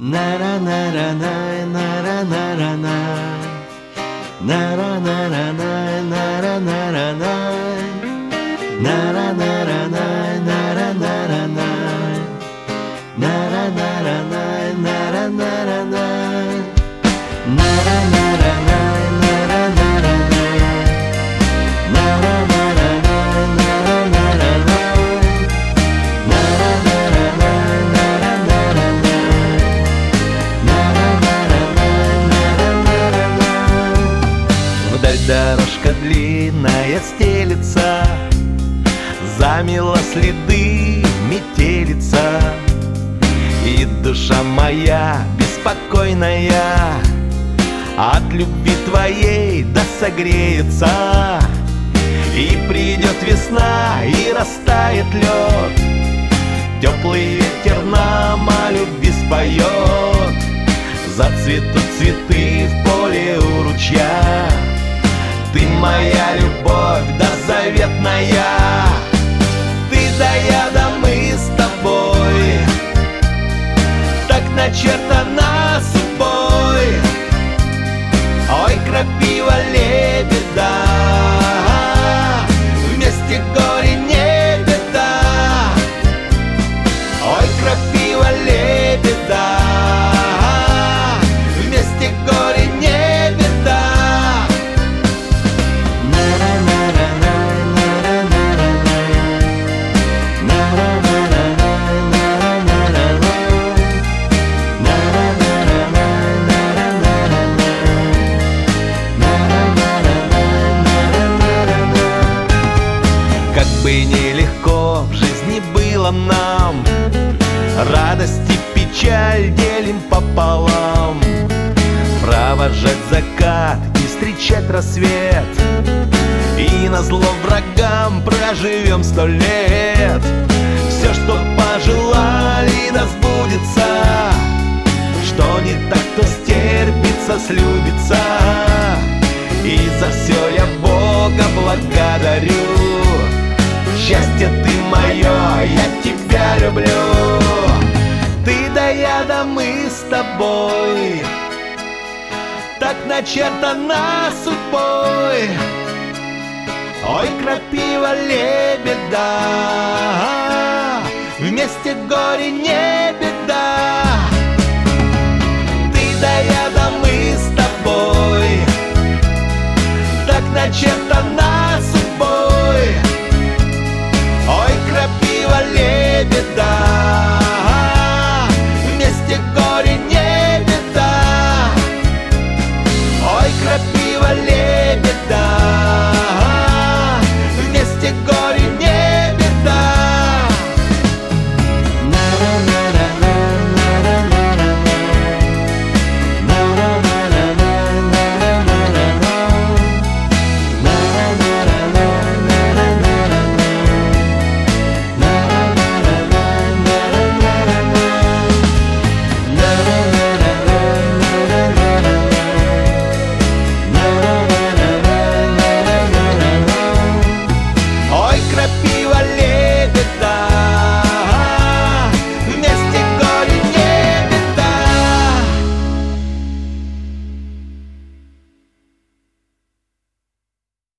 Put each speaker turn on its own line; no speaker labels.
Нара нара на нара нара на нара нара на нара нара на нара нара на нара нара на нара нара на нара нара на нара нара на нара нара на нара нара на нара нара на нара нара на нара нара на. Вдаль дорожка длинная стелется, замела следы метелица, и душа моя беспокойная от любви твоей да согреется. И придет весна, и растает лед, теплый ветер нам о любви споет. Зацветут цветы в поле у ручья, ты моя любовь да заветная. Ты да я да мы с тобой, так начертано судьбой. Ой, крапива, лебеда, вместе горе не беда. Ой, крапива, лебеда, вместе горе не беда. Как бы нелегко в жизни было нам, радость и печаль делим пополам. Провожать закат и встречать рассвет, и назло врагам проживем 100 лет. Все, что пожелали, да сбудется, что не так, то стерпится, слюбится. И за все я Бога благодарю. Счастье ты мое, я тебя люблю. Ты да я да мы с тобой, так начертано судьбой. Ой, крапива, лебеда, вместе горе не беда.